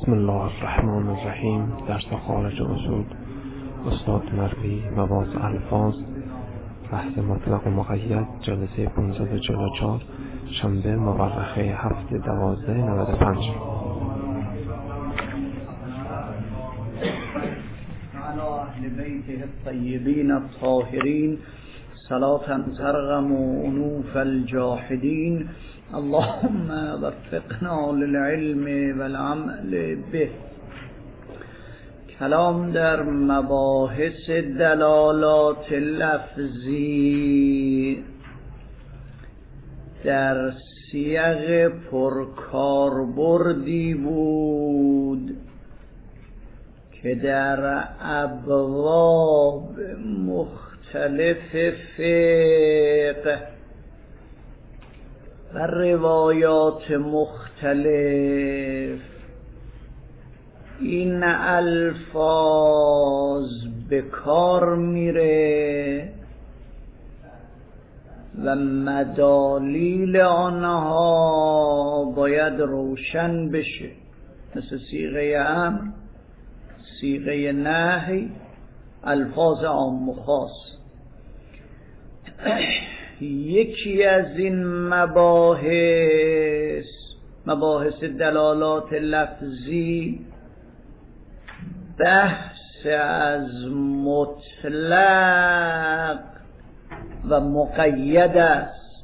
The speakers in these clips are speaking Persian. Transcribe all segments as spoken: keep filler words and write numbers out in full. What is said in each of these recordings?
بسم الله الرحمن الرحیم. درس خارج اصول استاد مربی مواز الفاظ، بحث مطلق و مقید، جلسه پانصد و چهل و چهار، شنبه مورخه هفت دوازده نود و پنج. علی اهل بیته الطیبین الطاهرین صلاة ترغم انوف الجاحدین. اللهم وفقنا للعلم والعمل به. کلام در مباحث دلالات لفظی در سیاق پرکاربردی بود که در ابواب مختلف فقه و روایات مختلف این الفاظ به کار میره و مدالیل آنها باید روشن بشه، مثل صیغه امر، صیغه نهی، الفاظ عام و خاص. یکی از این مباحث مباحث دلالات لفظی بحث از مطلق و مقید است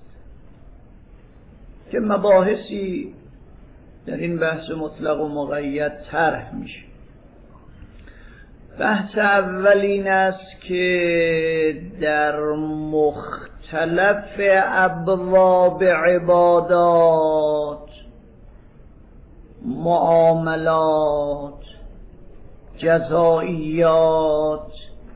که مباحثی در این بحث مطلق و مقید طرح میشه. بحث اول این است که در مختلف ابواب عبادات، معاملات، جزائیات،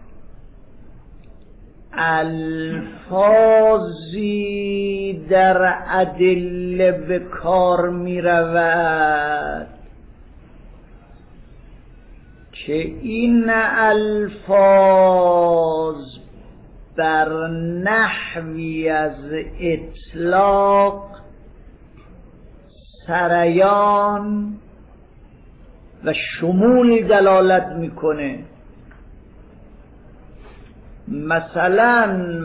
الفاظی در ادله به کار می رود که این الفاظ بر نحوی از اطلاق، سریان و شمول دلالت میکنه. مثلا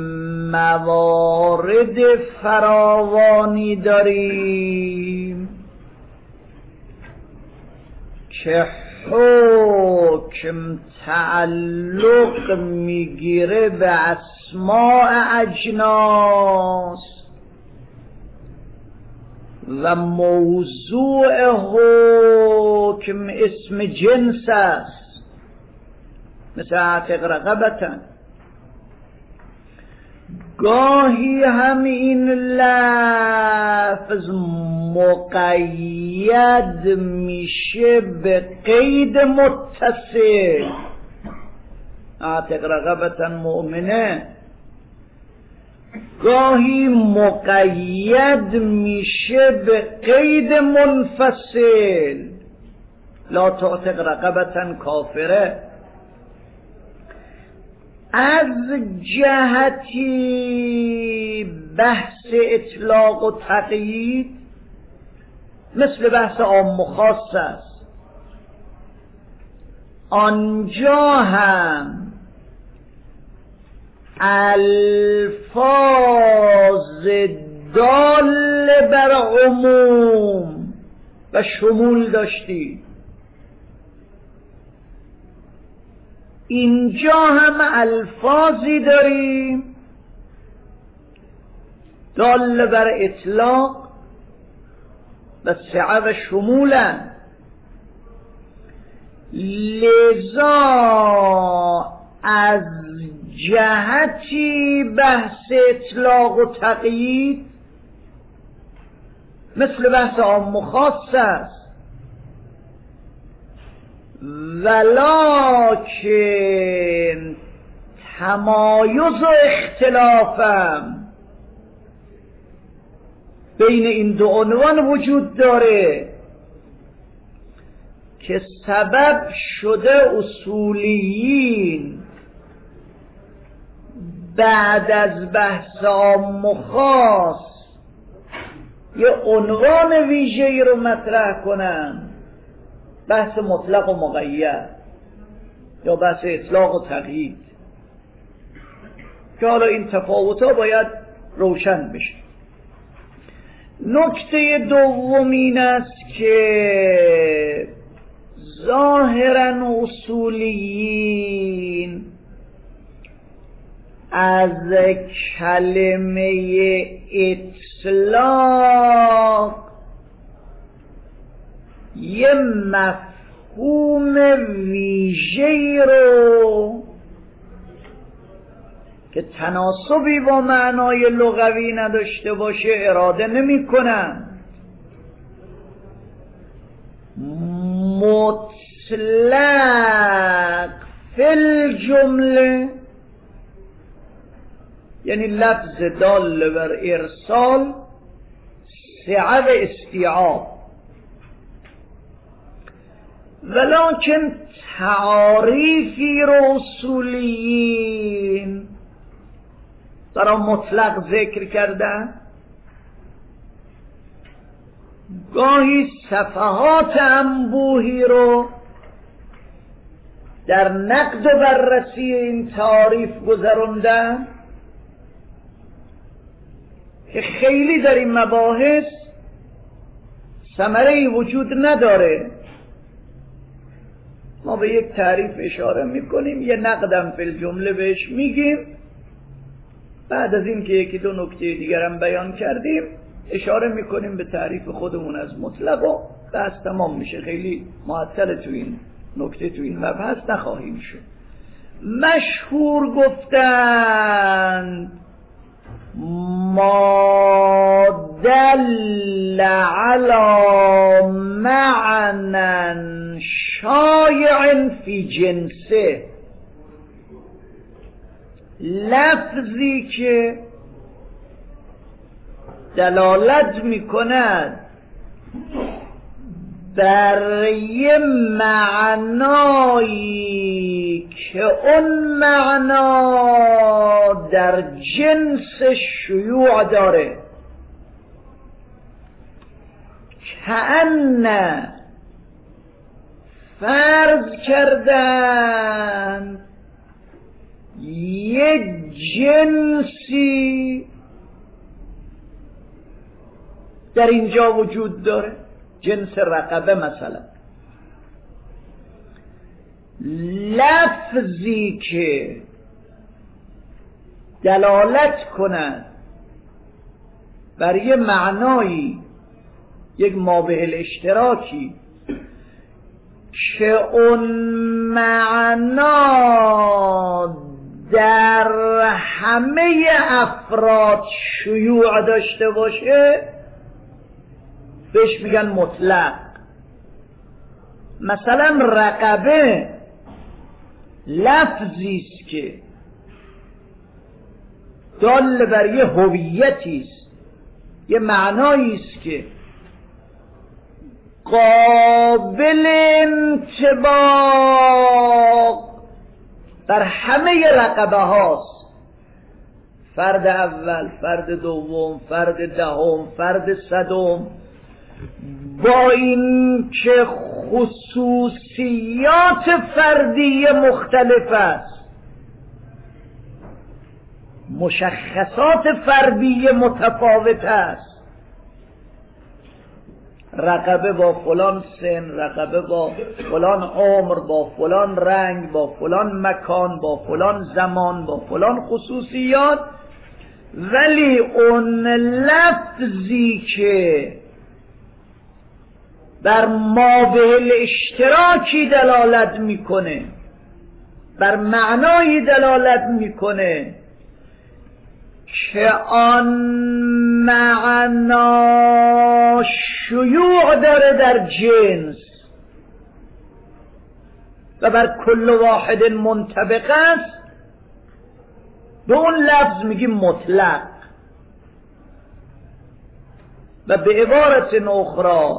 موارد فراوانی داریم که حکم تعلق میگیره به اسماء اجناس و موضوع حکم اسم جنس است، مثل اعتق رقبتن. گاهی هم این لفظ مقید میشه به قید متصل، اعتق رقبتن مؤمنه. گاهی مقید میشه به قید منفصل، لا تعتق رقبتن کافره. از جهتی بحث اطلاق و تقیید مثل بحث عام و خاص است. آنجا هم الفاظ دال بر عموم و شمول داشتی، اینجا هم الفاظی داریم دال بر اطلاق و سعه و شمولن. لذا از جهتی بحث اطلاق و تقیید مثل بحث عام و خاص است، ولکن تمایز و اختلافم بین این دو عنوان وجود داره که سبب شده اصولیین بعد از بحث عام و خاص یه عنوان ویژه‌ای رو مطرح کنن بحث مطلق و مقید یا بحث اطلاق و تقیید، که حالا این تفاوت‌ها باید روشن بشه. نکته دوم این است که ظاهراً اصولیین از کلمه اطلاق یه مفهوم ویژه‌ای رو که تناسبی با معنای لغوی نداشته باشه اراده نمی کنن. مطلق فی الجمله یعنی لفظ دال بر ارسال، سعه و استیعاب، ولکن تعاریفی رو اصولیین برای مطلق ذکر کردن، گاهی صفحات انبوهی رو در نقد و بررسی این تعاریف گذروندن که خیلی در این مباحث ثمره‌ای وجود نداره. ما به یک تعریف اشاره میکنیم، یه نقدم فی الجمله بهش میگیم، بعد از این که یکی دو نکته دیگر هم بیان کردیم اشاره میکنیم به تعریف خودمون از مطلق و بحث تمام میشه. خیلی معطل تو این نکته تو این مبحث نخواهیم شد. مشهور گفتن ما دل علی معنی شایع فی جنسه، لفظی که دلالت میکند بر یه معنایی که اون معنا در جنس شیوع داره، کأن فرض کردن یک جنسی در اینجا وجود داره، جنس رقبه مثلا، لفظی که دلالت کند بر یه معنایی، یک مابه الاشتراکی که اون معنا در همه افراد شیوع داشته باشه بهش میگن مطلق. مثلا رقبه لفظی است که دال بر یه هویتی است، یه معنایی است که قابل انطباق در همه رقبه هاست، فرد اول، فرد دوم، فرد دهم، فرد صدم، با این که خصوصیات فردی مختلف است، مشخصات فردی متفاوت است، رقبه با فلان سن، رقبه با فلان عمر، با فلان رنگ، با فلان مکان، با فلان زمان، با فلان خصوصیات، ولی اون لفظی که بر مابه الاشتراکی دلالت میکنه، بر معنایی دلالت میکنه که آن معنا شیوع داره در جنس و بر کل واحد منطبق است، به اون لفظ میگیم مطلق. و به عبارت اخرى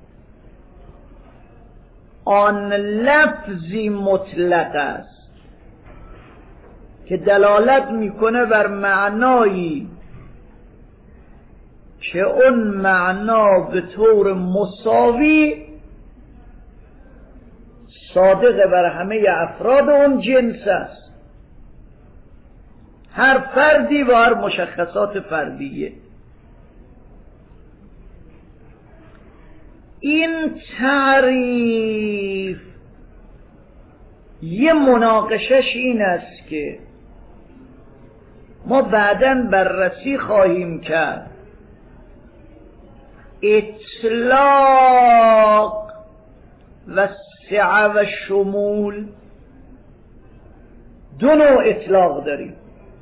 آن لفظی مطلق است که دلالت میکنه بر معنایی که اون معنا به طور مساوی صادق بر همه افراد اون جنس است، هر فردی و هر مشخصات فردیه. این تعریف یه مناقشش این است که ما بعداً بررسی خواهیم کرد اطلاق و سعه و شمول. دو نوع اطلاق داریم،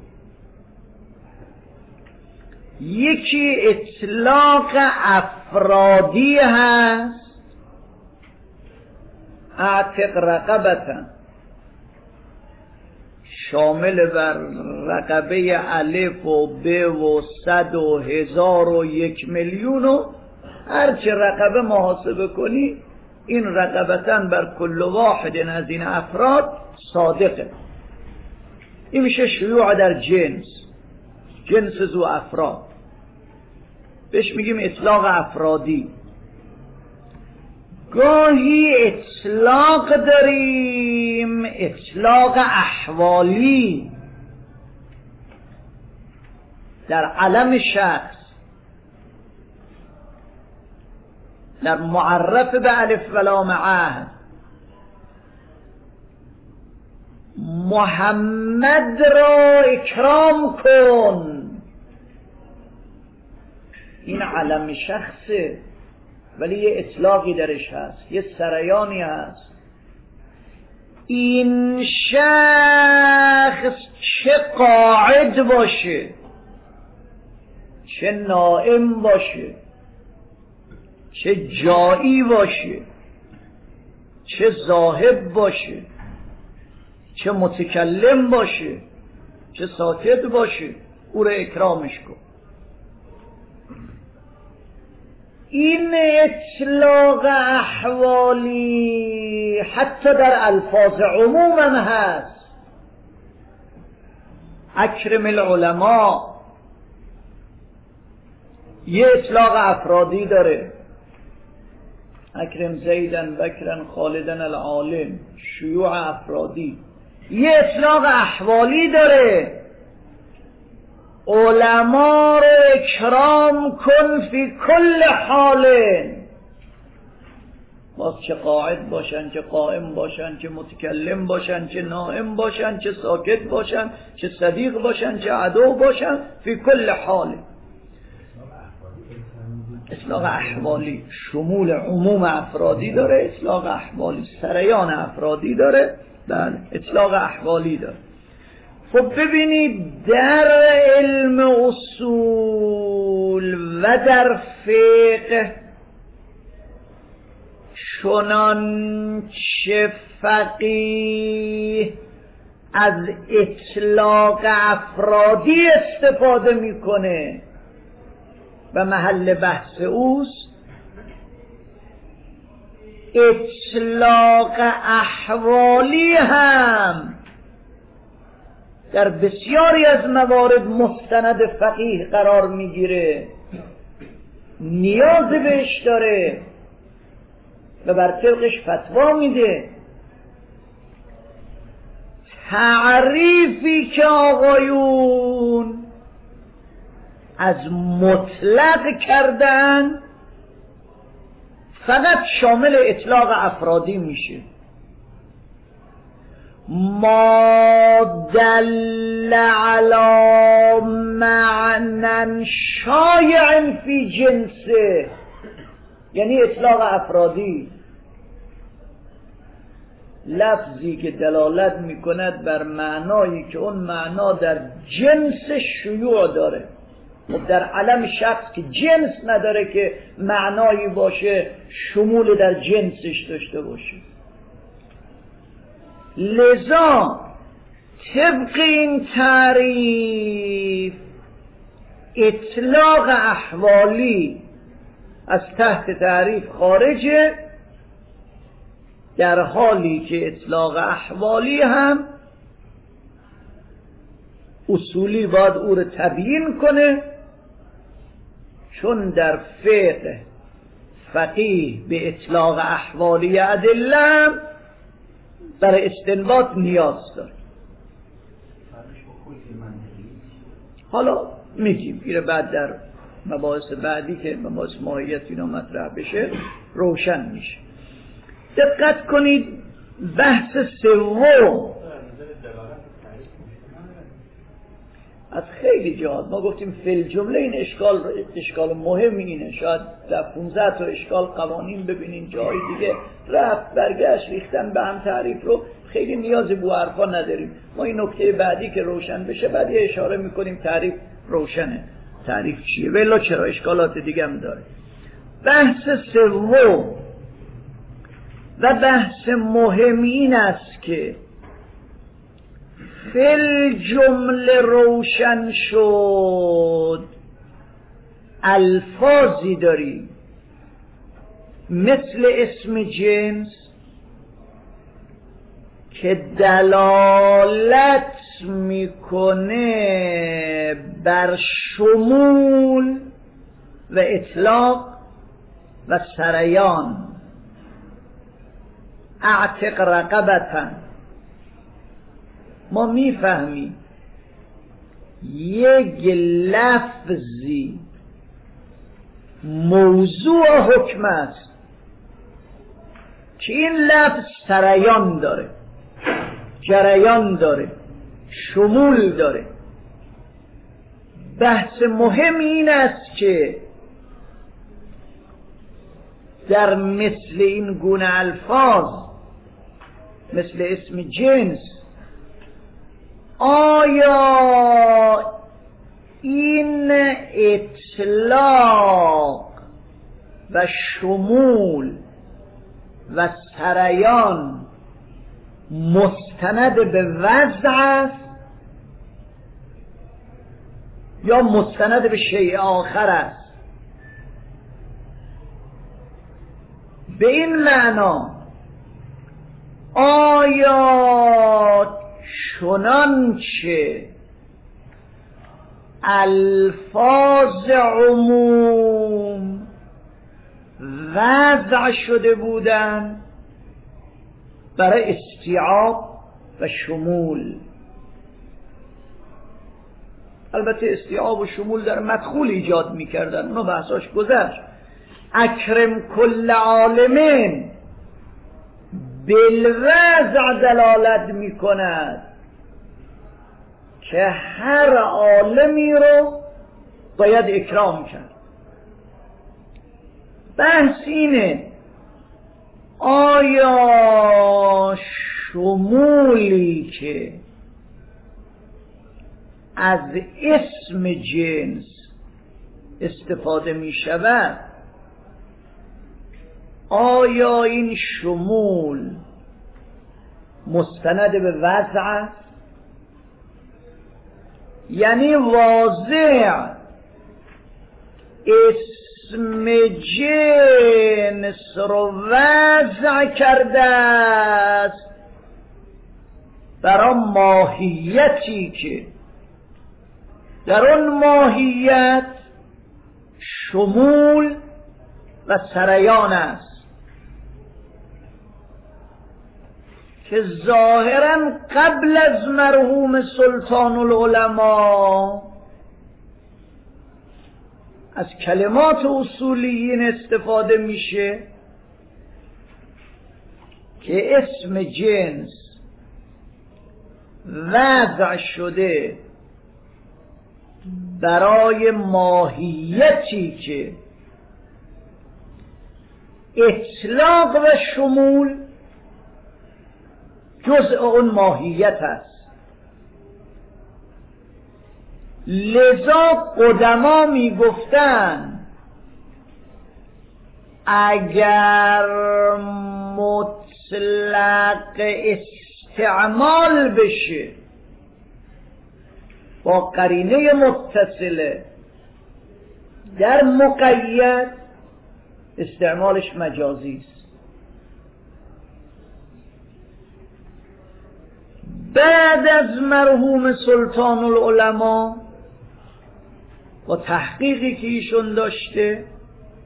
یکی اطلاق افرادی هست، اعتق رقبتن، شامل بر رقبه الف و ب و صد و هزار و یک میلیون و هرچه رقبه محاسبه کنی، این رقبتن بر کل واحد از این افراد صادقه. این میشه شیوع در جنس، جنس ذو افراد، بهش میگیم اطلاق افرادی. گاهی اطلاق داریم اطلاق احوالی در علم شخص، در معرف به الف و لام عهد. محمد را اکرام کن، این علم شخصه ولی یه اطلاقی درش هست، یه سریانی هست. این شخص چه قاعد باشه، چه نائم باشه، چه جایی باشه، چه ذاهب باشه، چه متکلم باشه، چه ساکت باشه، او را اکرامش کن. این اطلاق احوالی حتی در الفاظ عموم هم هست. اکرم العلماء یه اطلاق افرادی داره، اکرم زیدن بکرن خالدن العالم، شیوع افرادی. یه اطلاق احوالی داره، علما رو اکرام کن فی کل حال، باز چه قاعد باشن، چه قائم باشن، چه متکلم باشن، چه نائم باشن، چه ساکت باشن، چه صدیق باشن، چه عدو باشن، فی کل حال. اطلاق احوالی شمول عموم افرادی داره، اطلاق احوالی سریان افرادی داره، بله اطلاق احوالی داره. خب ببینید در علم اصول و در فقه چنانچه فقیه از اطلاق افرادی استفاده میکنه و محل بحث اوست، اطلاق احوالی هم در بسیاری از موارد مستند فقیه قرار میگیره، نیاز بهش داره و بر طبقش فتوا میده. تعریفی که آقایون از مطلق کردن فقط شامل اطلاق افرادی میشه. ما دل علی معنی شایع فی جنسه، یعنی اطلاق افرادی، لفظی که دلالت میکند بر معنایی که اون معنا در جنس شیوع داره. خب در علم شخص که جنس نداره که معنایی باشه شمول در جنسش داشته باشه. لذا طبق این تعریف اطلاق احوالی از تحت تعریف خارجه، در حالی که اطلاق احوالی هم اصولی باید او رو تبیین کنه، چون در فقه فقیه به اطلاق احوالی ادله برای استنباط نیاز داره. حالا میگیم ایره بعد در مباحث بعدی که مباحث ماهیت اینا مطرح بشه روشن میشه. دقت کنید بحث سوم از خیلی جهات ما گفتیم فی الجمله این اشکال اشکال مهم اینه. شاید در پانزده تا اشکال قوانین ببینین جای دیگه رفت برگشت ریختن به هم تعریف رو خیلی نیاز به حرفا نداریم. ما این نکته بعدی که روشن بشه بعد یه اشاره میکنیم تعریف روشنه تعریف چیه ولی چرا اشکالات دیگه هم داره. بحث سوم و بحث مهم این است که فی الجمله روشن شد الفاظی داریم مثل اسم جنس که دلالت میکنه بر شمول و اطلاق و سریان. اعتق رقبتن ما میفهمیم یک لفظی موضوع حکم است که این لفظ سریان داره، جریان داره، شمول داره. بحث مهم این است که در مثل این گونه الفاظ مثل اسم جنس آیا این اطلاق و شمول و سریان مستند به وضع است یا مستند به شیء آخر است؟ به این معنا آیا چنانچه الفاظ عموم وضع شده بودند برای استیعاب و شمول، البته استیعاب و شمول در مدخول ایجاد میکردن، اونو بحثاش گذشت. اکرم کل عالمین بالوضع دلالت میکند که هر عالمی رو باید اکرام کرد. بحث اینه آیا شمولی که از اسم جنس استفاده می شود آیا این شمول مستند به وضع است؟ یعنی واضح اسم جنس رو وضع کرده است برای ماهیتی که در اون ماهیت شمول و سریان است که ظاهرا قبل از مرحوم سلطان العلماء از کلمات اصولیین استفاده میشه که اسم جنس وضع شده برای ماهیتی که اطلاق و شمول جزء اون ماهیت است. لذا قدما می گفتن اگر مطلق استعمال بشه با قرینه متصله در مقید استعمالش مجازی است. بعد از مرحوم سلطان العلماء با تحقیقی که ایشون داشته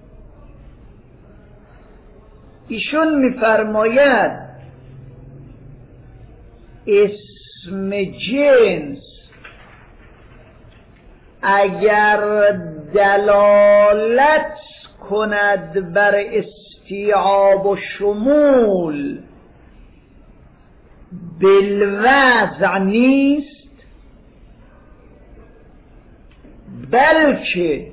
ایشون میفرماید اسم جنس اگر دلالت کند بر استیعاب و شمول بالوضع نیست، بلکه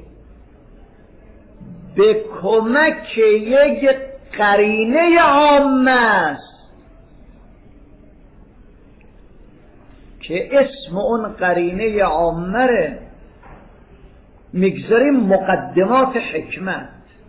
به کمک یک قرینه عامه است که اسم اون قرینه عامه ره میگذاریم مقدمات حکمت.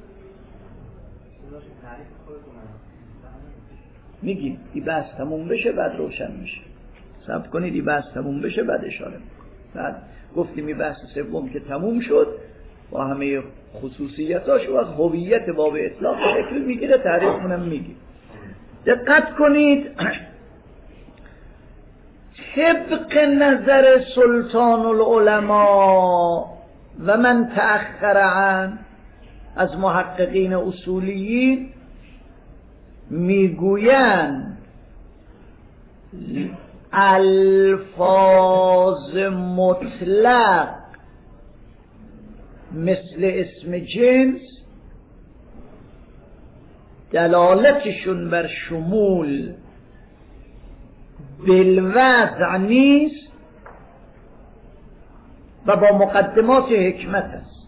میگیم این بحث تموم بشه بعد روشن میشه. صبر کنید این بحث تموم بشه بعد اشاره میکنم. بعد گفتیم این بحث سوم که تموم شد با همه خصوصیتاش و از هویت باب اطلاق شکل میگیره، تعریفمونم میگیم. دقت کنید طبق نظر سلطان العلماء و من تأخر عن از محققین اصولیین میگویند الفاظ مطلق مثل اسم جنس دلالتشون بر شمول بالوضع نیست و با مقدمات حکمت است.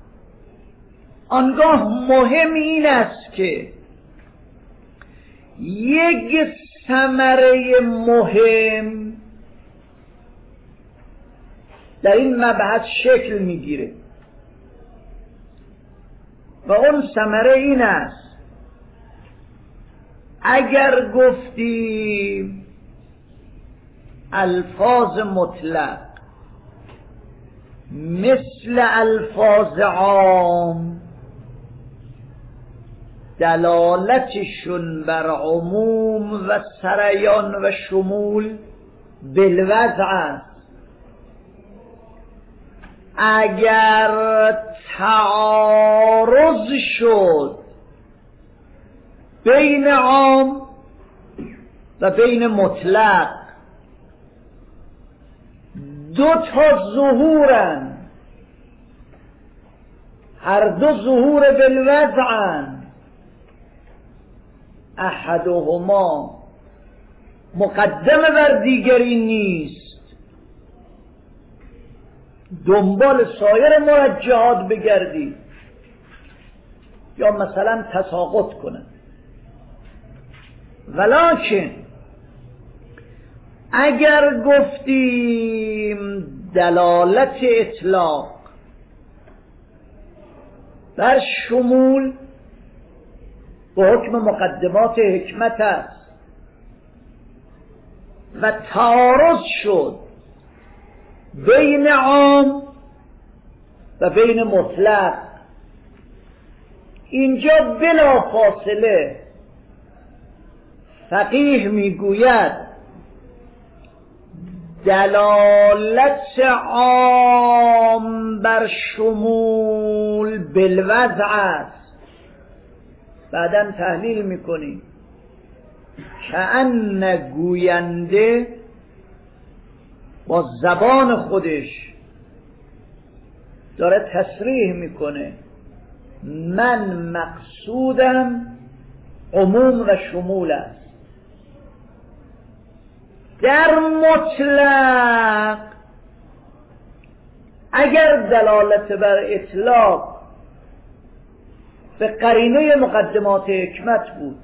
آنگاه مهم این است که یک ثمره مهم در این مبحث شکل میگیره و اون ثمره این است اگر گفتیم الفاظ مطلق مثل الفاظ عام دلالتشون بر عموم و سریان و شمول بالوضع است، اگر تعارض شد بین عام و بین مطلق، دو تا ظهورن، هر دو ظهور بالوضعن، احدهما مقدمه بر دیگری نیست، دنبال سایر مرجحات بگردی یا مثلا تساقط کنه. ولکن اگر گفتیم دلالت اطلاق بر شمول به حکم مقدمات حکمت است و تعارض شد بین عام و بین مطلق، اینجا بلا فاصله فقیه میگوید دلالت عام بر شمول بالوضع است. بعداً تحلیل میکنیم کأن گوینده با زبان خودش داره تصریح میکنه من مقصودم عموم و شمول است. در مطلق اگر دلالت بر اطلاق به قرینه مقدمات حکمت بود،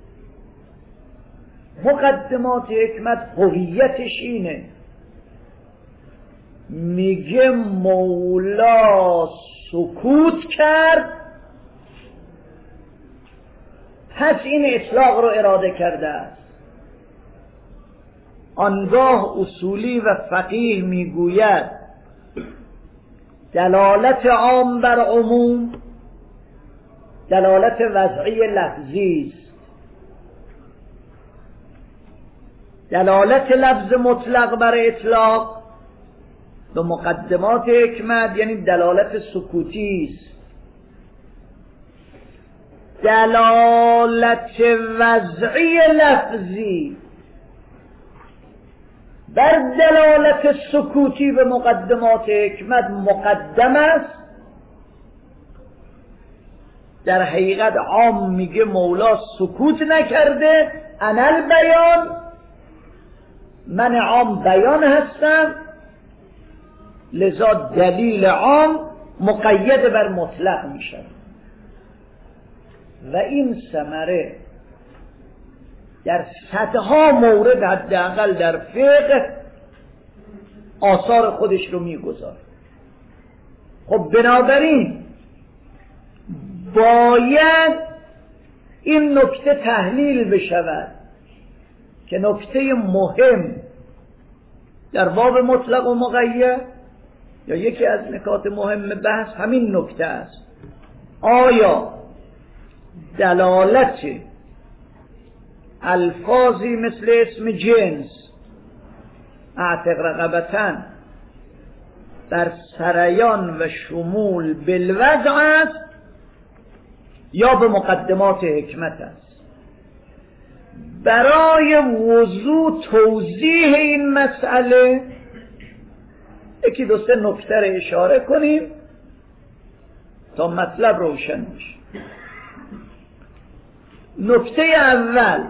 مقدمات حکمت هویتش اینه، میگه مولا سکوت کرد پس این اطلاق رو اراده کرده است. آنگاه اصولی و فقیه میگوید دلالت عام بر عموم دلالت وضعی لفظی است، دلالت لفظ مطلق بر اطلاق به مقدمات حکمت یعنی دلالت سکوتی است. دلالت وضعی لفظی بر دلالت سکوتی به مقدمات حکمت مقدم است. در حقیقت عام میگه مولا سکوت نکرده، انا البیان، من عام بیان هستم، لذا دلیل عام مقید بر مطلق میشه و این ثمره در صدها مورد حداقل در فقه آثار خودش رو میگذاره. خب بنابراین باید این نکته تحلیل بشود که نکته مهم در باب مطلق و مقید یا یکی از نکات مهم بحث همین نکته است: آیا دلالت الفاظی مثل اسم جنس اعتق رقبتن در سریان و شمول بالوضع است یا به مقدمات حکمت است؟ برای وضوح توضیح این مسئله یکی دو سه نکته رو اشاره کنیم تا مطلب روشن بشه. نکته اول،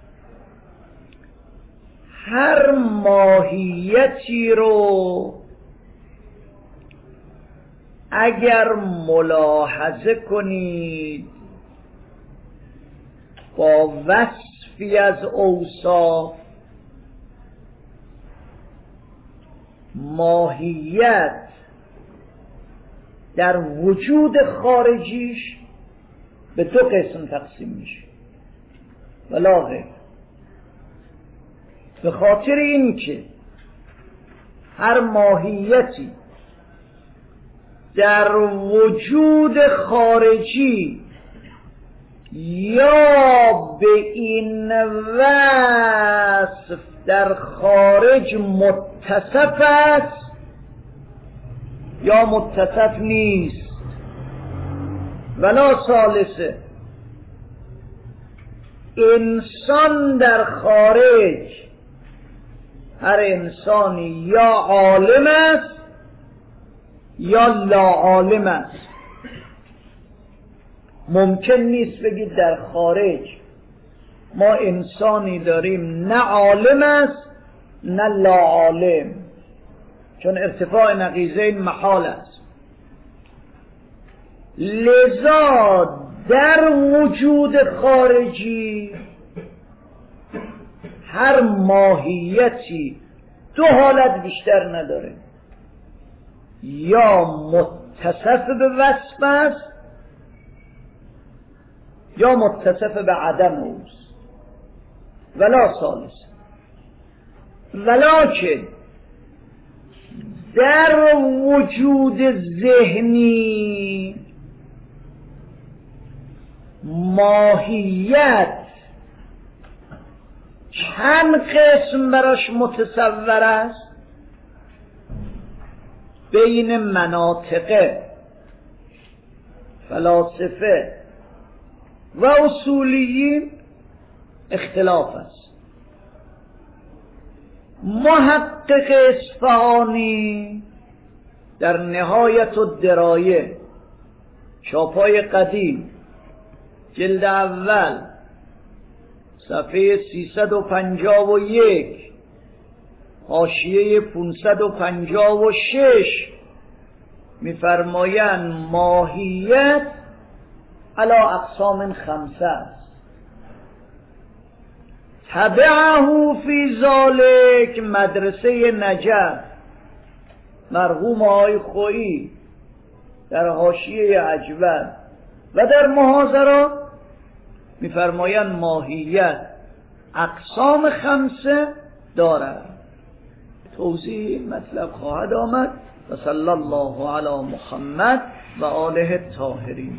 هر ماهیتی رو اگر ملاحظه کنید با وصفی از اوصاف، ماهیت در وجود خارجیش به دو قسم تقسیم میشه ولا غیر. به خاطر اینکه هر ماهیتی در وجود خارجی یا به این وصف در خارج متصف است یا متصف نیست. ولا ثالثه، انسان در خارج، هر انسانی یا عالم است یا لا عالم است. ممکن نیست بگید در خارج ما انسانی داریم نه عالم است نه لا عالم، چون ارتفاع نقیضین محال است. لذا در وجود خارجی هر ماهیتی دو حالت بیشتر نداره: یا متصف به وصف است یا متصف به عدم اوست. ولا ثالث، ولکن در وجود ذهنی ماهیت چند قسم براش متصور است. بین مناطقه، فلاسفه و اصولیین اختلاف است. محقق اصفهانی در نهایت الدرایه، چاپای قدیم، جلد اول، صفحه سیصد و پنجاه و یک، حاشیه پانصد و پنجاه و شش می‌فرمایند ماهیت علی اقسام خمسه است. تبعه فی ذالک مدرسه نجف مرحوم آقای خویی در حاشیه اجود و در محاضرات می‌فرمایند ماهیت اقسام خمسه دارد. توضیح این مطلب خواهد آمد. و صلی الله علی محمد و آله الطاهرین.